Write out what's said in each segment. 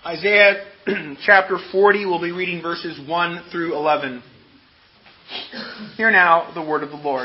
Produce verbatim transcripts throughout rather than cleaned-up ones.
Isaiah chapter forty, we'll be reading verses one through eleven. Hear now the word of the Lord.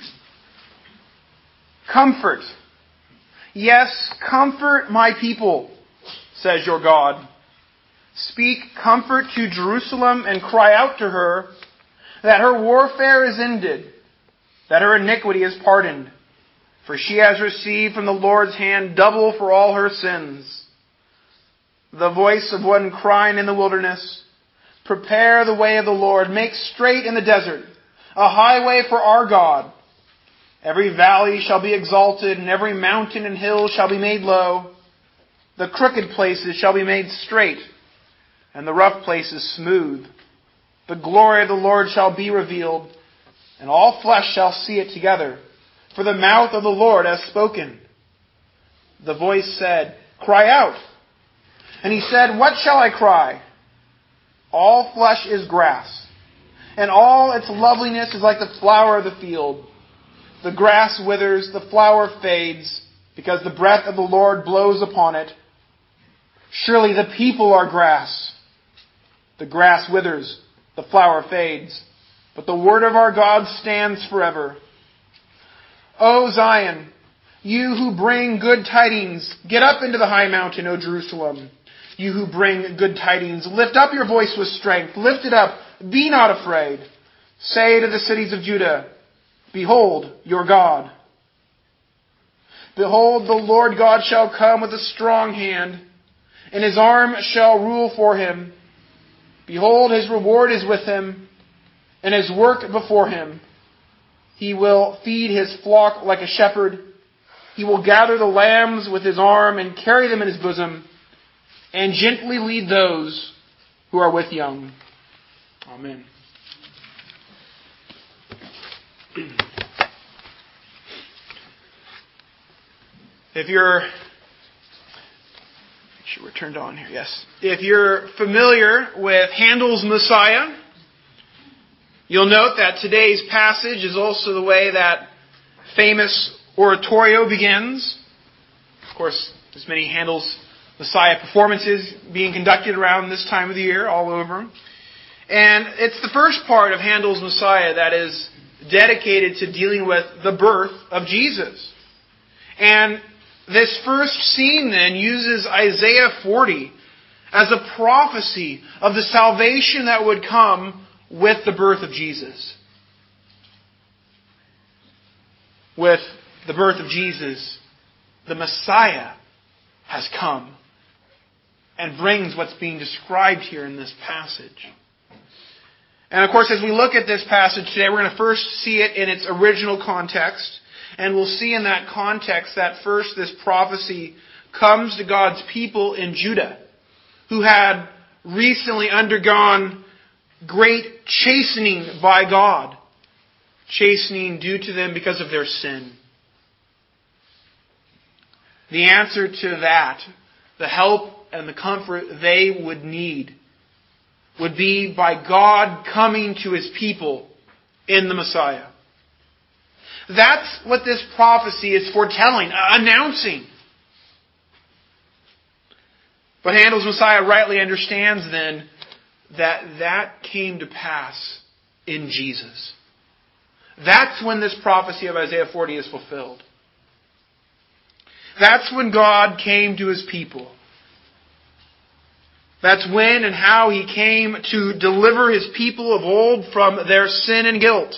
Comfort, yes, comfort my people, says your God. Speak comfort to Jerusalem and cry out to her that her warfare is ended, that her iniquity is pardoned. For she has received from the Lord's hand double for all her sins. The voice of one crying in the wilderness, prepare the way of the Lord, make straight in the desert a highway for our God. Every valley shall be exalted, and every mountain and hill shall be made low. The crooked places shall be made straight, and the rough places smooth. The glory of the Lord shall be revealed, and all flesh shall see it together. For the mouth of the Lord has spoken. The voice said, cry out. And he said, what shall I cry? All flesh is grass, and all its loveliness is like the flower of the field. The grass withers, the flower fades, because the breath of the Lord blows upon it. Surely the people are grass. The grass withers, the flower fades, but the word of our God stands forever. O Zion, you who bring good tidings, get up into the high mountain, O Jerusalem. You who bring good tidings, lift up your voice with strength. Lift it up. Be not afraid. Say to the cities of Judah, behold your God. Behold, the Lord God shall come with a strong hand, and his arm shall rule for him. Behold, his reward is with him, and his work before him. He will feed his flock like a shepherd. He will gather the lambs with his arm and carry them in his bosom, and gently lead those who are with young. Amen. If you're, make sure we're turned on here, yes. If you're familiar with Handel's Messiah, you'll note that today's passage is also the way that famous oratorio begins. Of course, there's many Handel's Messiah performances being conducted around this time of the year all over. And it's the first part of Handel's Messiah that is dedicated to dealing with the birth of Jesus. And this first scene then uses Isaiah forty as a prophecy of the salvation that would come with the birth of Jesus. With the birth of Jesus, the Messiah has come and brings what's being described here in this passage. And of course, as we look at this passage today, we're going to first see it in its original context. And we'll see in that context that first this prophecy comes to God's people in Judah, who had recently undergone great chastening by God. Chastening due to them because of their sin. The answer to that, the help and the comfort they would need, would be by God coming to His people in the Messiah. That's what this prophecy is foretelling, announcing. But Handel's Messiah rightly understands then that that came to pass in Jesus. That's when this prophecy of Isaiah forty is fulfilled. That's when God came to His people. That's when and how He came to deliver His people of old from their sin and guilt.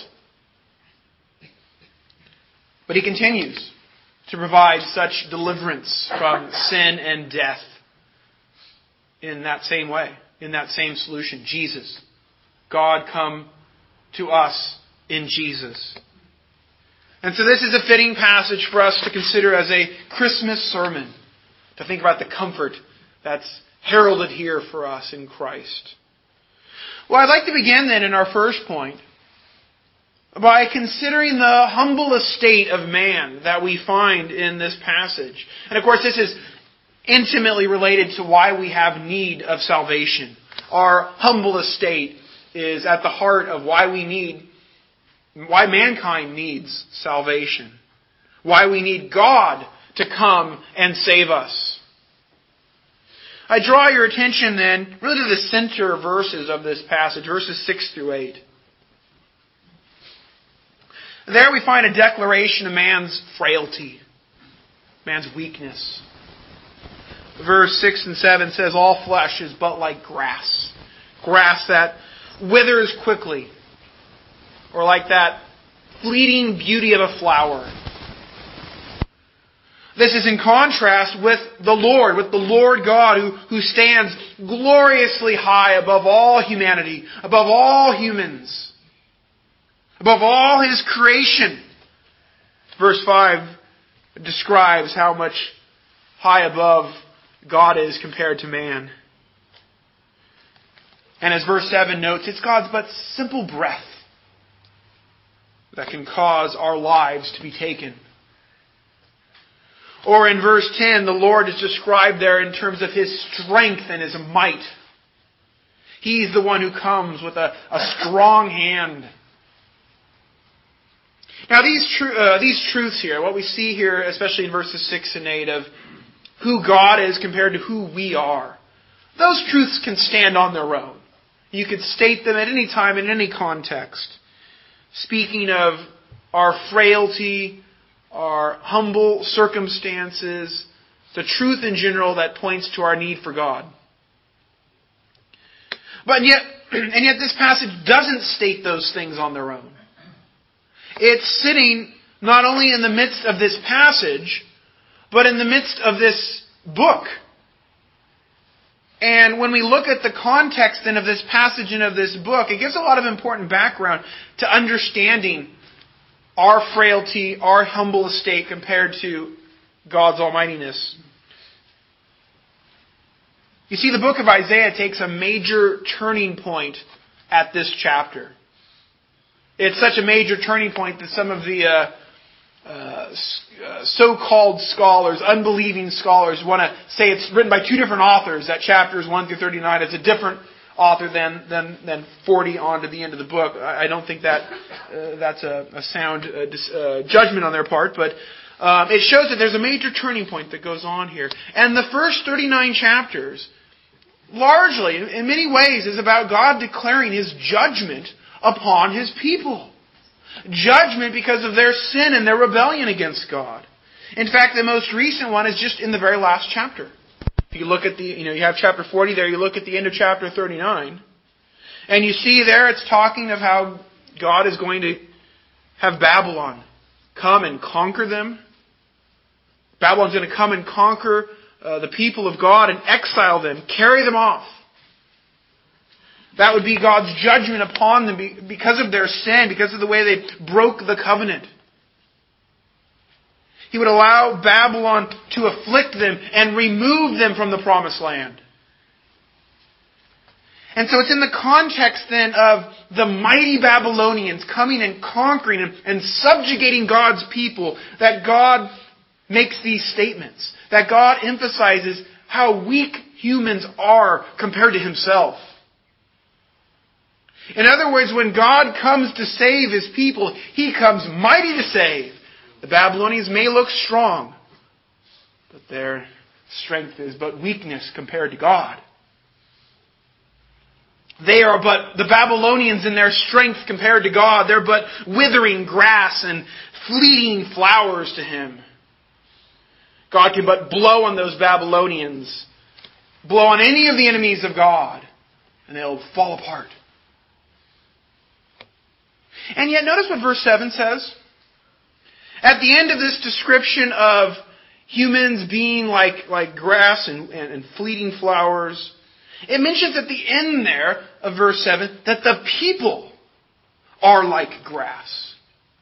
But He continues to provide such deliverance from sin and death in that same way, in that same solution. Jesus. God come to us in Jesus. And so this is a fitting passage for us to consider as a Christmas sermon, to think about the comfort that's heralded here for us in Christ. Well, I'd like to begin then in our first point by considering the humble estate of man that we find in this passage. And of course, this is intimately related to why we have need of salvation. Our humble estate is at the heart of why we need, why mankind needs salvation. Why we need God to come and save us. I draw your attention then really to the center verses of this passage, verses six through eight. There we find a declaration of man's frailty, man's weakness. Verse six and seven says, all flesh is but like grass. Grass that withers quickly. Or like that fleeting beauty of a flower. This is in contrast with the Lord, with the Lord God who, who stands gloriously high above all humanity, above all humans, above all His creation. Verse five describes how much high above God is compared to man. And as verse seven notes, it's God's but simple breath that can cause our lives to be taken. Or in verse ten, the Lord is described there in terms of His strength and His might. He's the one who comes with a, a strong hand. Now these, tru- uh, these truths here, what we see here, especially in verses six and eight, of who God is compared to who we are, those truths can stand on their own. You could state them at any time, in any context. Speaking of our frailty, our humble circumstances, the truth in general that points to our need for God. But yet, and yet this passage doesn't state those things on their own. It's sitting not only in the midst of this passage, but in the midst of this book. And when we look at the context then of this passage and of this book, it gives a lot of important background to understanding our frailty, our humble estate compared to God's almightiness. You see, the book of Isaiah takes a major turning point at this chapter. It's such a major turning point that some of the uh, uh, so-called scholars, unbelieving scholars, want to say it's written by two different authors, that chapters one through thirty-nine is a different author than than than forty on to the end of the book. I don't think that uh, that's a, a sound uh, dis, uh, judgment on their part, but um, it shows that there's a major turning point that goes on here. And the first thirty-nine chapters, largely, in many ways, is about God declaring His judgment upon His people. Judgment because of their sin and their rebellion against God. In fact, the most recent one is just in the very last chapter. If you look at the, you know, you have chapter forty there, you look at the end of chapter thirty-nine, and you see there it's talking of how God is going to have Babylon come and conquer them. Babylon's going to come and conquer uh, the people of God and exile them, carry them off. That would be God's judgment upon them because of their sin, because of the way they broke the covenant. He would allow Babylon to afflict them and remove them from the promised land. And so it's in the context then of the mighty Babylonians coming and conquering and, and subjugating God's people that God makes these statements. That God emphasizes how weak humans are compared to Himself. In other words, when God comes to save His people, He comes mighty to save. The Babylonians may look strong, but their strength is but weakness compared to God. They are but, the Babylonians in their strength compared to God, they're but withering grass and fleeting flowers to Him. God can but blow on those Babylonians, blow on any of the enemies of God, and they'll fall apart. And yet notice what verse seven says. At the end of this description of humans being like, like grass and, and, and fleeting flowers, it mentions at the end there of verse seven that the people are like grass.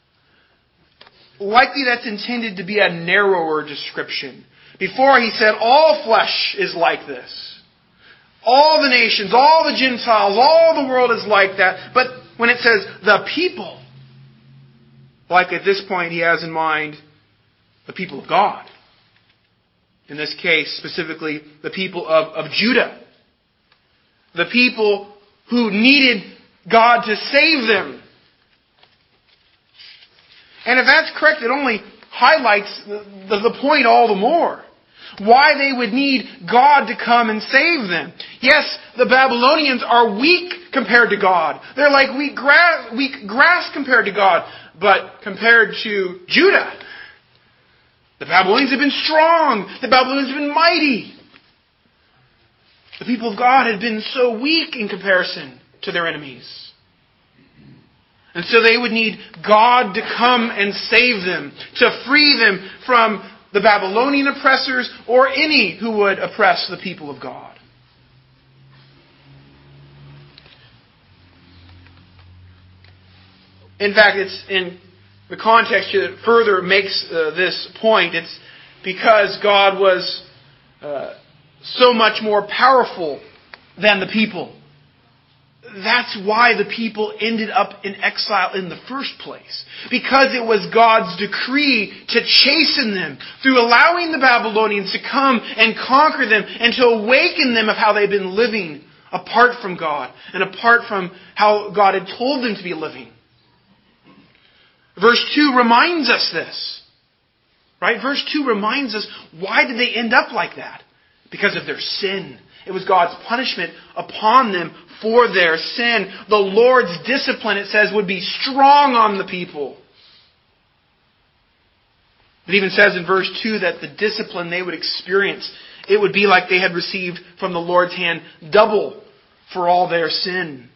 Likely that's intended to be a narrower description. Before he said all flesh is like this. All the nations, all the Gentiles, all the world is like that. But when it says the people, like at this point he has in mind the people of God. In this case, specifically the people of, of Judah. The people who needed God to save them. And if that's correct, it only highlights the, the, the point all the more. Why they would need God to come and save them. Yes, the Babylonians are weak compared to God. They're like weak grass, weak grass compared to God. But compared to Judah, the Babylonians have been strong. The Babylonians have been mighty. The people of God had been so weak in comparison to their enemies. And so they would need God to come and save them, to free them from the Babylonian oppressors or any who would oppress the people of God. In fact, it's in the context that further makes uh, this point. It's because God was uh, so much more powerful than the people. That's why the people ended up in exile in the first place. Because it was God's decree to chasten them through allowing the Babylonians to come and conquer them and to awaken them of how they've been living apart from God and apart from how God had told them to be living. Verse two reminds us this. Right? Verse two reminds us, why did they end up like that? Because of their sin. It was God's punishment upon them for their sin. The Lord's discipline, it says, would be strong on the people. It even says in verse two that the discipline they would experience, it would be like they had received from the Lord's hand double for all their sin.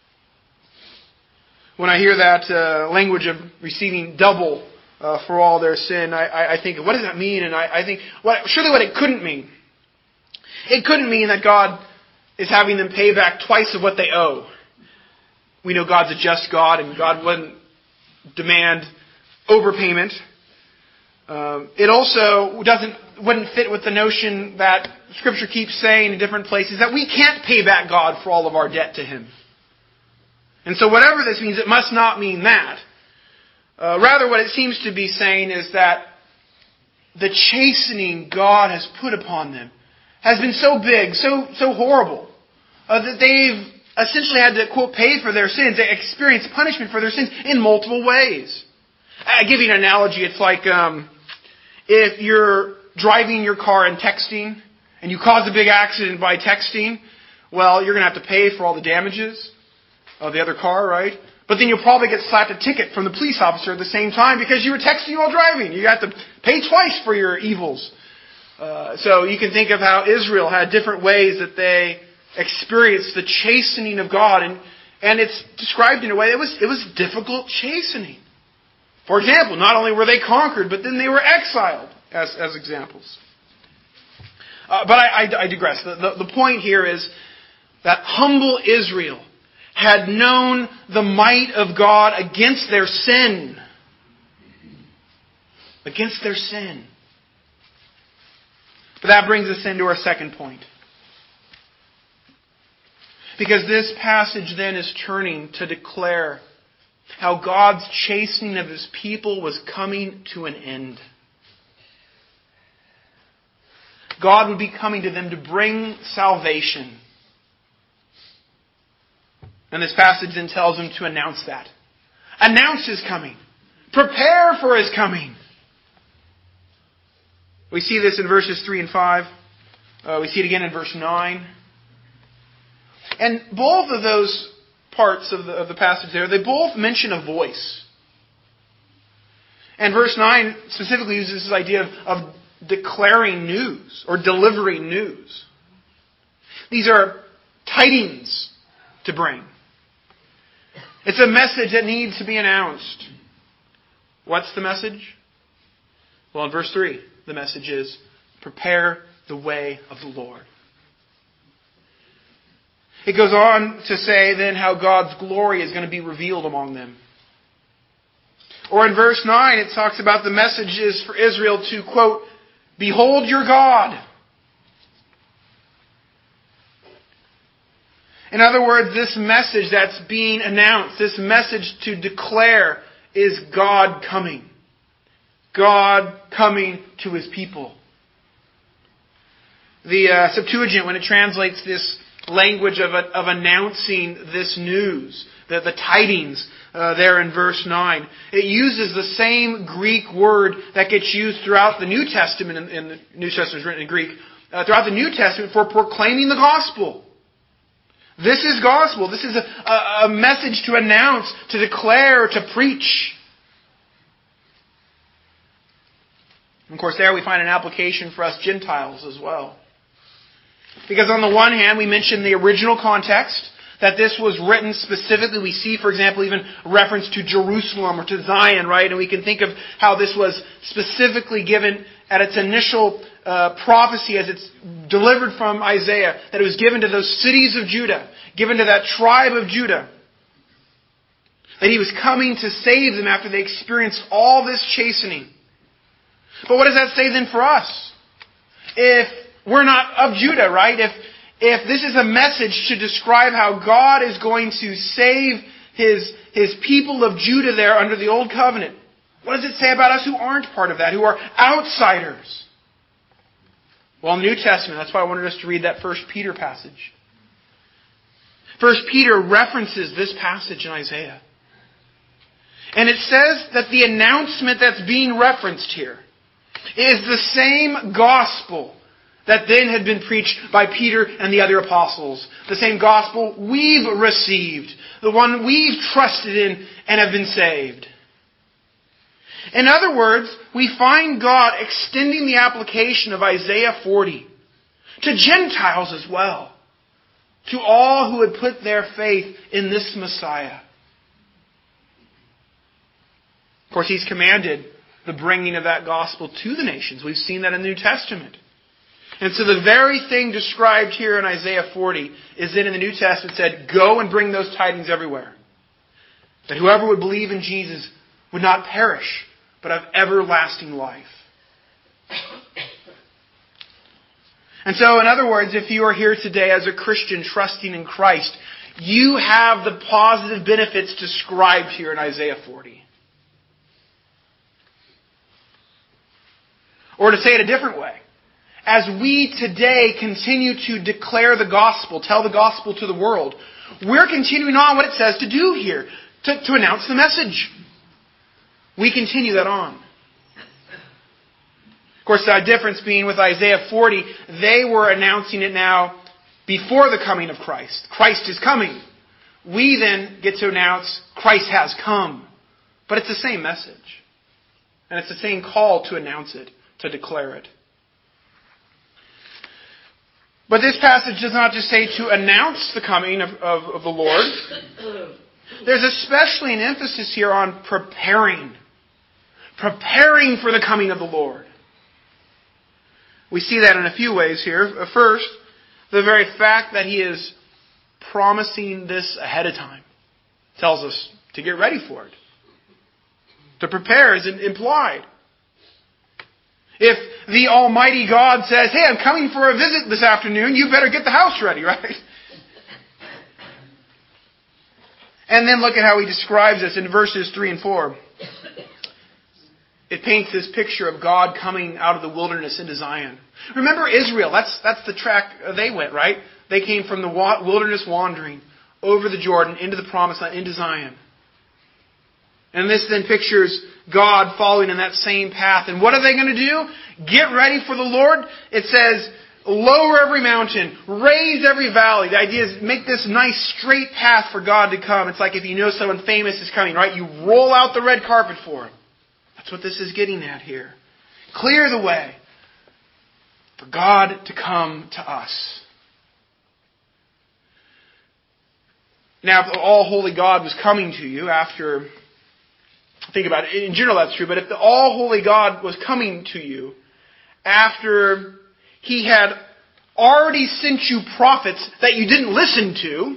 When I hear that uh, language of receiving double uh, for all their sin, I, I, I think, what does that mean? And I, I think, what, surely what it couldn't mean. It couldn't mean that God is having them pay back twice of what they owe. We know God's a just God, and God wouldn't demand overpayment. Um, it also doesn't wouldn't fit with the notion that Scripture keeps saying in different places that we can't pay back God for all of our debt to Him. And so whatever this means, it must not mean that. Uh, rather, what it seems to be saying is that the chastening God has put upon them has been so big, so so horrible, uh, that they've essentially had to, quote, pay for their sins. They experience punishment for their sins in multiple ways. I give you an analogy. It's like um, if you're driving your car and texting, and you cause a big accident by texting, well, you're going to have to pay for all the damages of the other car, right? But then you'll probably get slapped a ticket from the police officer at the same time because you were texting while driving. You have to pay twice for your evils. Uh, so you can think of how Israel had different ways that they experienced the chastening of God, and and it's described in a way it was it was difficult chastening. For example, not only were they conquered, but then they were exiled as as examples. Uh, but I, I, I digress. The, the the point here is that humble Israel had known the might of God against their sin, against their sin. But that brings us into our second point. Because this passage then is turning to declare how God's chastening of His people was coming to an end. God would be coming to them to bring salvation. And this passage then tells them to announce that. Announce His coming. Prepare for His coming. We see this in verses three and five. Uh, we see it again in verse nine. And both of those parts of the, of the passage there, they both mention a voice. And verse nine specifically uses this idea of, of declaring news or delivering news. These are tidings to bring. It's a message that needs to be announced. What's the message? Well, in verse three, the message is, prepare the way of the Lord. It goes on to say then how God's glory is going to be revealed among them. Or in verse nine, it talks about the messages for Israel to, quote, behold your God. In other words, this message that's being announced, this message to declare, is God coming. God coming to His people. The uh, Septuagint, when it translates this language of, of announcing this news, the, the tidings uh, there in verse nine. It uses the same Greek word that gets used throughout the New Testament, in, in the New Testament is written in Greek, uh, throughout the New Testament for proclaiming the gospel. This is gospel. This is a, a, a message to announce, to declare, to preach. And of course, there we find an application for us Gentiles as well. Because on the one hand, we mentioned the original context, that this was written specifically. We see, for example, even reference to Jerusalem or to Zion, right? And we can think of how this was specifically given at its initial uh, prophecy as it's delivered from Isaiah, that it was given to those cities of Judah, given to that tribe of Judah. That He was coming to save them after they experienced all this chastening. But what does that say then for us? If we're not of Judah, right? If if this is a message to describe how God is going to save His, His people of Judah there under the Old Covenant, what does it say about us who aren't part of that, who are outsiders? Well, in the New Testament, that's why I wanted us to read that First Peter passage. First Peter references this passage in Isaiah. And it says that the announcement that's being referenced here is the same gospel that then had been preached by Peter and the other apostles. The same gospel we've received. The one we've trusted in and have been saved. In other words, we find God extending the application of Isaiah forty to Gentiles as well. To all who had put their faith in this Messiah. Of course, He's commanded the bringing of that gospel to the nations. We've seen that in the New Testament. And so the very thing described here in Isaiah forty is then in the New Testament said, go and bring those tidings everywhere. That whoever would believe in Jesus would not perish, but have everlasting life. And so, in other words, if you are here today as a Christian trusting in Christ, you have the positive benefits described here in Isaiah forty. Or to say it a different way, as we today continue to declare the gospel, tell the gospel to the world, we're continuing on what it says to do here, to, to announce the message. We continue that on. Of course, the difference being with Isaiah forty, they were announcing it now before the coming of Christ. Christ is coming. We then get to announce Christ has come. But it's the same message. And it's the same call to announce it, to declare it. But this passage does not just say to announce the coming of, of, of the Lord. There's especially an emphasis here on preparing. Preparing for the coming of the Lord. We see that in a few ways here. First, the very fact that He is promising this ahead of time tells us to get ready for it. To prepare is implied. If the Almighty God says, hey, I'm coming for a visit this afternoon, you better get the house ready, right? And then look at how He describes this in verses three and four. It paints this picture of God coming out of the wilderness into Zion. Remember Israel, that's, that's the track they went, right? They came from the wilderness wandering over the Jordan into the promised land, into Zion. And this then pictures God following in that same path. And what are they going to do? Get ready for the Lord? It says, lower every mountain, raise every valley. The idea is make this nice straight path for God to come. It's like if you know someone famous is coming, right? You roll out the red carpet for him. That's what this is getting at here. Clear the way for God to come to us. Now, if the all-holy God was coming to you after... Think about it. In general, that's true. But if the all-holy God was coming to you after He had already sent you prophets that you didn't listen to,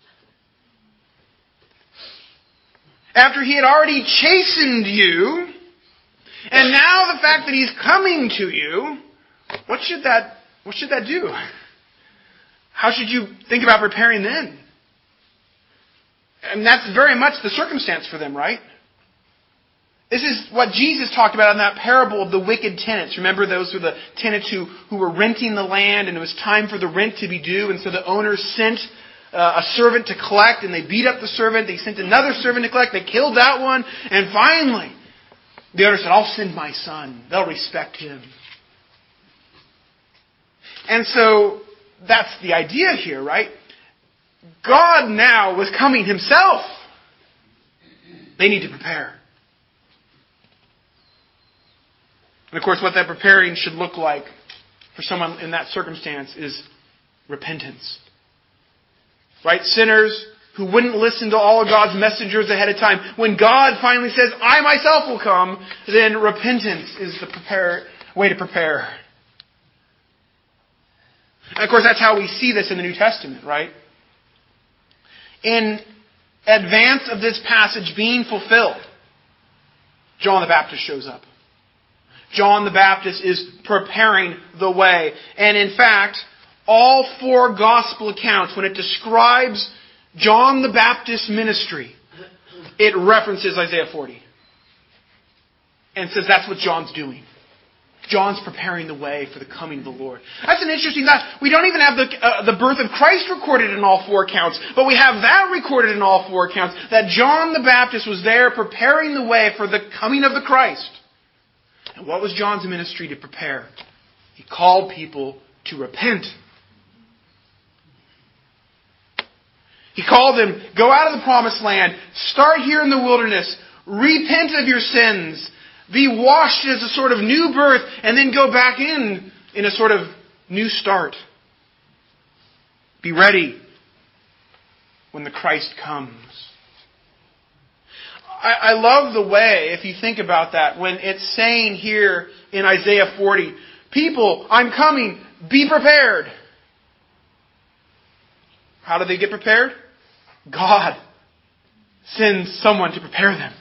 after He had already chastened you, and now the fact that He's coming to you, what should that, what should that do? How should you think about preparing then? And that's very much the circumstance for them, right? This is what Jesus talked about in that parable of the wicked tenants. Remember, those were the tenants who, who were renting the land, and it was time for the rent to be due, and so the owner sent uh, a servant to collect, and they beat up the servant. They sent another servant to collect. They killed that one, and finally, the owner said, I'll send my son. They'll respect him. And so, that's the idea here, right? God now was coming himself. They need to prepare. And of course, what that preparing should look like for someone in that circumstance is repentance. Right? Sinners who wouldn't listen to all of God's messengers ahead of time. When God finally says, I myself will come, then repentance is the prepare, way to prepare. And of course, that's how we see this in the New Testament, right? In advance of this passage being fulfilled, John the Baptist shows up. John the Baptist is preparing the way. And in fact, all four gospel accounts, when it describes John the Baptist's ministry, it references Isaiah forty. And says that's what John's doing. John's preparing the way for the coming of the Lord. That's an interesting thought. We don't even have the, uh, the birth of Christ recorded in all four accounts, but we have that recorded in all four accounts, that John the Baptist was there preparing the way for the coming of the Christ. And what was John's ministry to prepare? He called people to repent. He called them, go out of the promised land, start here in the wilderness, repent of your sins, be washed as a sort of new birth, and then go back in in a sort of new start. Be ready when the Christ comes. I, I love the way, if you think about that, when it's saying here in Isaiah forty, people, I'm coming, be prepared. How do they get prepared? God sends someone to prepare them.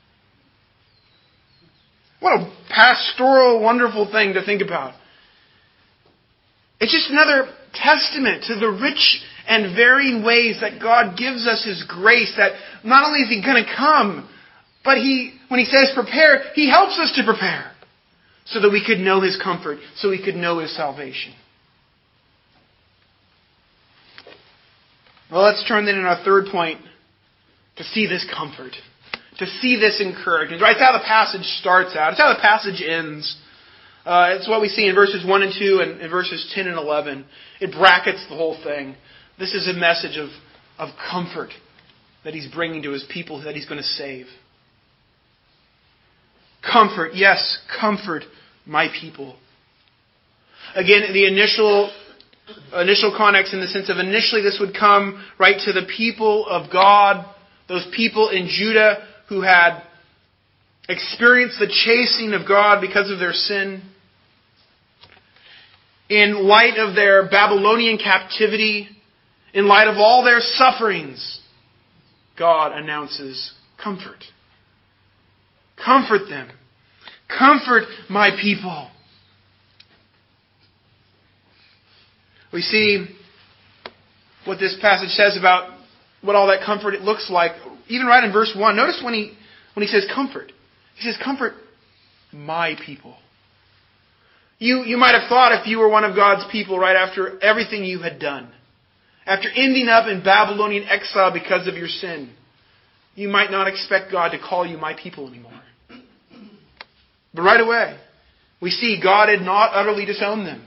What a pastoral, wonderful thing to think about. It's just another testament to the rich and varying ways that God gives us His grace, that not only is He going to come, but He, when He says prepare, He helps us to prepare so that we could know His comfort, so we could know His salvation. Well, let's turn then in our third point to see this comfort. To see this encouragement. Right? It's how the passage starts out. It's how the passage ends. Uh, it's what we see in verses one and two and in verses ten and eleven. It brackets the whole thing. This is a message of, of comfort that He's bringing to His people, that He's going to save. Comfort. Yes, comfort my people. Again, the initial initial context in the sense of initially this would come right to the people of God, those people in Judah who had experienced the chasing of God because of their sin. In light of their Babylonian captivity, in light of all their sufferings, God announces comfort. Comfort them. Comfort my people. We see what this passage says about what all that comfort it looks like. Even right in verse one. Notice when he when he says comfort. He says, comfort my people. You, you might have thought if you were one of God's people right after everything you had done, after ending up in Babylonian exile because of your sin, you might not expect God to call you my people anymore. But right away, we see God had not utterly disowned them.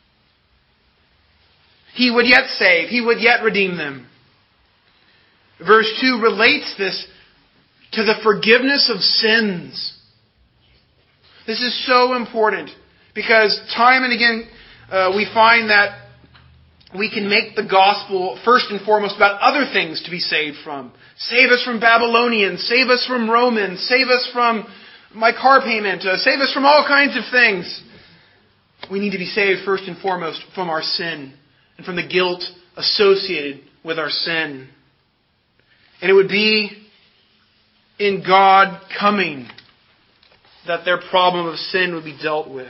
He would yet save. He would yet redeem them. Verse two relates this to the forgiveness of sins. This is so important because time and again uh, we find that we can make the gospel first and foremost about other things to be saved from. Save us from Babylonians. Save us from Romans. Save us from my car payment. Uh, save us from all kinds of things. We need to be saved first and foremost from our sin and from the guilt associated with our sin. And it would be in God coming that their problem of sin would be dealt with.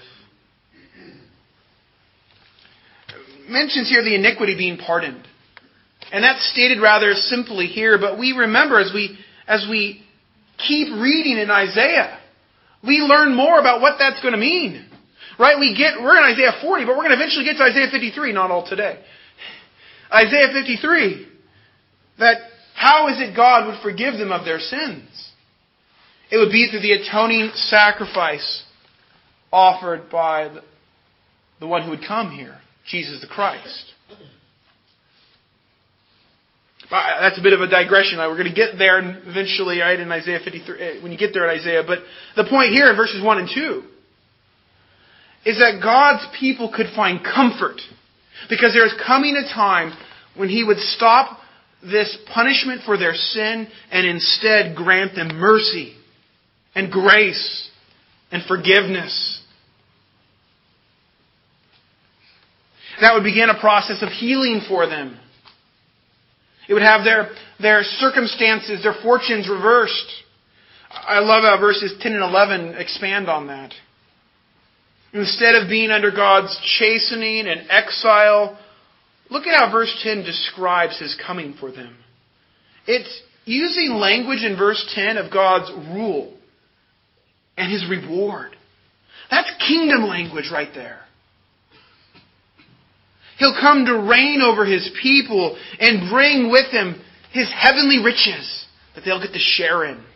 It mentions here the iniquity being pardoned. And that's stated rather simply here, but we remember as we as we keep reading in Isaiah we learn more about what that's going to mean. Right? We get, we're in Isaiah forty, but we're going to eventually get to Isaiah fifty-three, not all today. Isaiah fifty-three, that how is it God would forgive them of their sins? It would be through the atoning sacrifice offered by the, the one who would come here, Jesus the Christ. That's a bit of a digression. We're going to get there eventually, right, in Isaiah fifty-three, when you get there in Isaiah. But the point here in verses one and two is that God's people could find comfort because there is coming a time when He would stop this punishment for their sin and instead grant them mercy and grace and forgiveness. That would begin a process of healing for them. It would have their, their circumstances, their fortunes reversed. I love how verses ten and eleven expand on that. Instead of being under God's chastening and exile, look at how verse ten describes His coming for them. It's using language in verse ten of God's rule and His reward. That's kingdom language right there. He'll come to reign over His people and bring with Him His heavenly riches that they'll get to share in.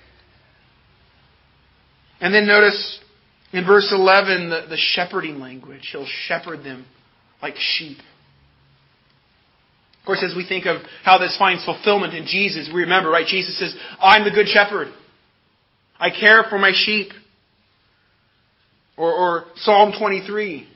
And then notice in verse eleven the, the shepherding language. He'll shepherd them like sheep. Of course, as we think of how this finds fulfillment in Jesus, we remember, right? Jesus says, I'm the good shepherd. I care for my sheep. Or, or Psalm twenty-three.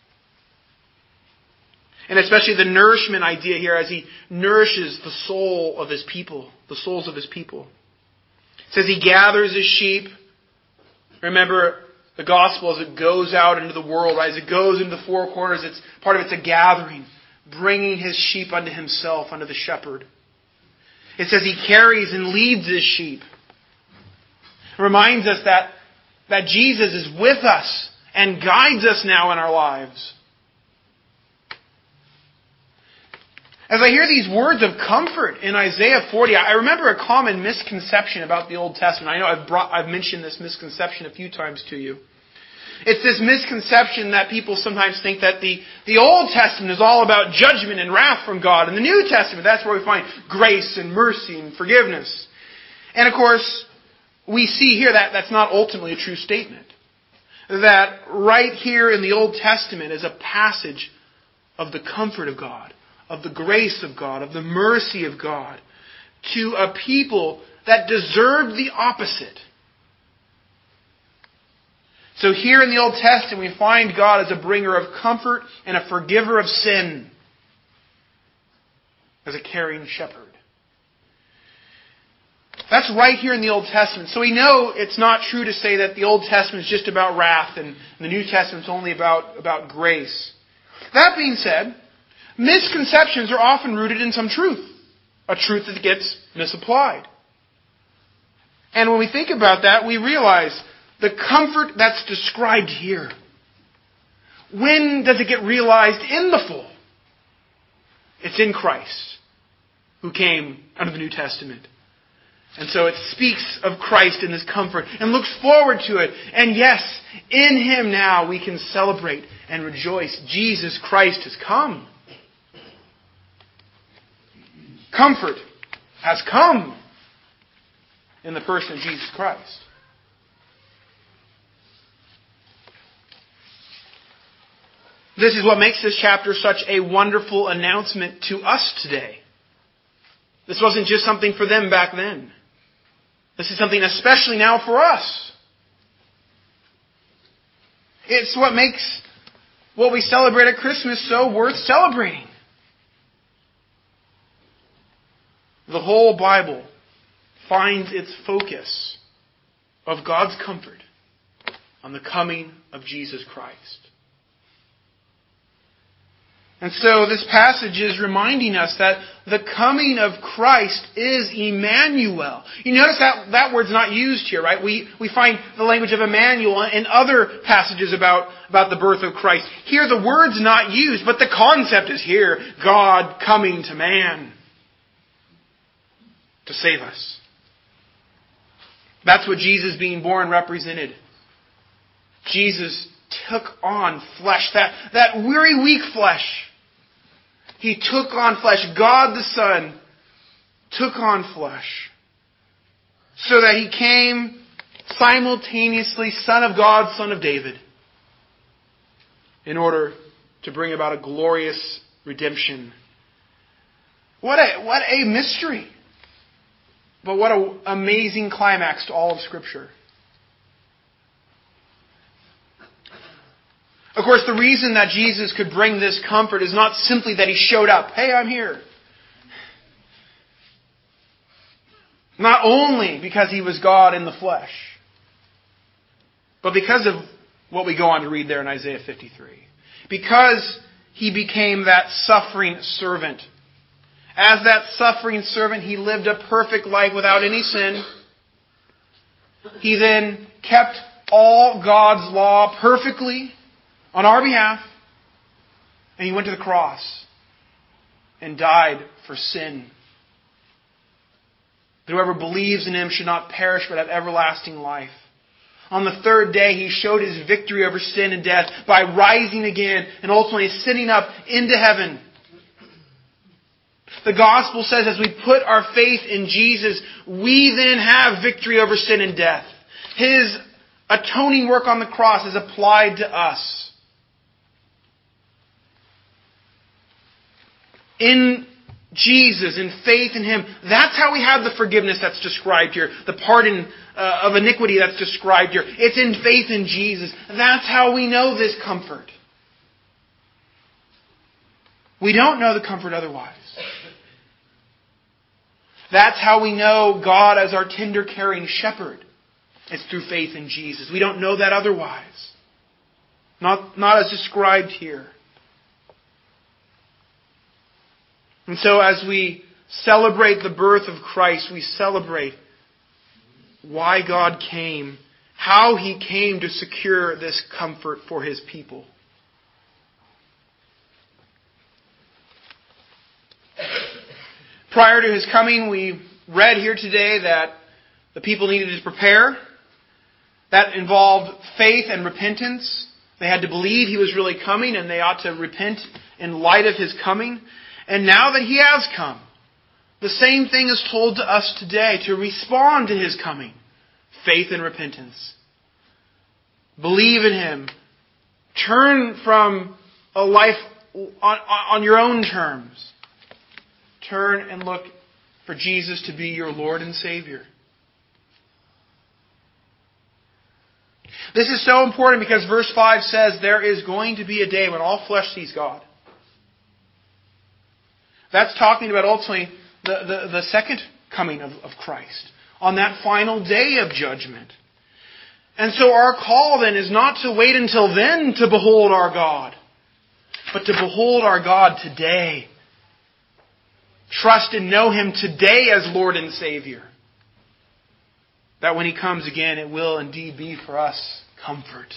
And especially the nourishment idea here as He nourishes the soul of His people, the souls of His people. It says He gathers His sheep. Remember, the gospel as it goes out into the world, right? As it goes into the four corners, it's part of it's a gathering, bringing His sheep unto Himself, unto the shepherd. It says He carries and leads His sheep. It reminds us that, that Jesus is with us and guides us now in our lives. As I hear these words of comfort in Isaiah forty, I remember a common misconception about the Old Testament. I know I've brought, I've mentioned this misconception a few times to you. It's this misconception that people sometimes think that the, the Old Testament is all about judgment and wrath from God. And the New Testament, that's where we find grace and mercy and forgiveness. And of course, we see here that that's not ultimately a true statement. That right here in the Old Testament is a passage of the comfort of God, of the grace of God, of the mercy of God, to a people that deserved the opposite. So here in the Old Testament we find God as a bringer of comfort and a forgiver of sin, as a caring shepherd. That's right here in the Old Testament. So we know it's not true to say that the Old Testament is just about wrath and the New Testament is only about, about grace. That being said, misconceptions are often rooted in some truth. A truth that gets misapplied. And when we think about that, we realize the comfort that's described here. When does it get realized in the full? It's in Christ, who came under the New Testament. And so it speaks of Christ in this comfort and looks forward to it. And yes, in Him now we can celebrate and rejoice. Jesus Christ has come. Comfort has come in the person of Jesus Christ. This is what makes this chapter such a wonderful announcement to us today. This wasn't just something for them back then. This is something especially now for us. It's what makes what we celebrate at Christmas so worth celebrating. The whole Bible finds its focus of God's comfort on the coming of Jesus Christ. And so this passage is reminding us that the coming of Christ is Emmanuel. You notice that that word's not used here, right? We we find the language of Emmanuel in other passages about, about the birth of Christ. Here the word's not used, but the concept is here. God coming to man to save us. That's what Jesus being born represented. Jesus took on flesh, that, that weary, weak flesh. He took on flesh. God the Son took on flesh so that He came simultaneously Son of God, Son of David, in order to bring about a glorious redemption. What a, what a mystery. But what an amazing climax to all of Scripture. Of course, the reason that Jesus could bring this comfort is not simply that He showed up. Hey, I'm here. Not only because He was God in the flesh, but because of what we go on to read there in Isaiah fifty-three. Because He became that suffering servant. As that suffering servant, He lived a perfect life without any sin. He then kept all God's law perfectly on our behalf. And He went to the cross and died for sin. That whoever believes in Him should not perish but have everlasting life. On the third day, He showed His victory over sin and death by rising again and ultimately sitting up into heaven. The gospel says as we put our faith in Jesus, we then have victory over sin and death. His atoning work on the cross is applied to us. In Jesus, in faith in Him, that's how we have the forgiveness that's described here. The pardon uh, of iniquity that's described here. It's in faith in Jesus. That's how we know this comfort. We don't know the comfort otherwise. That's how we know God as our tender, caring shepherd. It's through faith in Jesus. We don't know that otherwise. Not, not as described here. And so as we celebrate the birth of Christ, we celebrate why God came, how He came to secure this comfort for His people. Prior to His coming, we read here today that the people needed to prepare. That involved faith and repentance. They had to believe He was really coming, and they ought to repent in light of His coming. And now that He has come, the same thing is told to us today, to respond to His coming. Faith and repentance. Believe in Him. Turn from a life on, on your own terms. Turn and look for Jesus to be your Lord and Savior. This is so important because verse five says there is going to be a day when all flesh sees God. That's talking about ultimately the, the, the second coming of, of Christ. On that final day of judgment. And so our call then is not to wait until then to behold our God. But to behold our God today. Trust and know Him today as Lord and Savior. That when He comes again, it will indeed be for us comfort.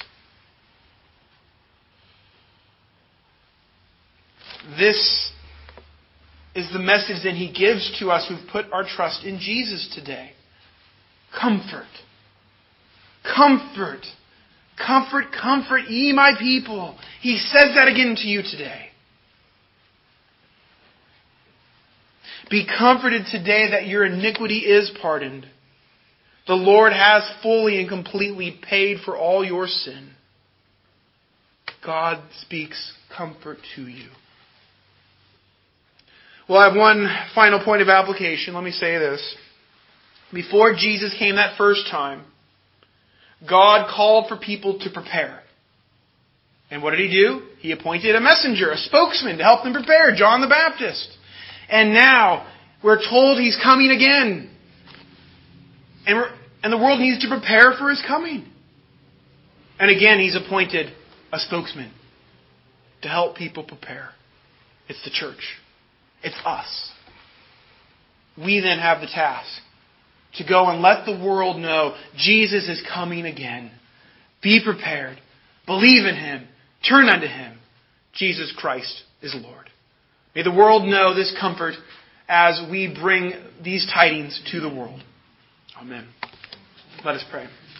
This is the message that He gives to us who've put our trust in Jesus today. Comfort. Comfort. Comfort, comfort ye my people. He says that again to you today. Be comforted today that your iniquity is pardoned. The Lord has fully and completely paid for all your sin. God speaks comfort to you. Well, I have one final point of application. Let me say this. Before Jesus came that first time, God called for people to prepare. And what did He do? He appointed a messenger, a spokesman to help them prepare, John the Baptist. And now we're told He's coming again. And, we're, and the world needs to prepare for His coming. And again, He's appointed a spokesman to help people prepare. It's the church. It's us. We then have the task to go and let the world know Jesus is coming again. Be prepared. Believe in Him. Turn unto Him. Jesus Christ is Lord. May the world know this comfort as we bring these tidings to the world. Amen. Let us pray.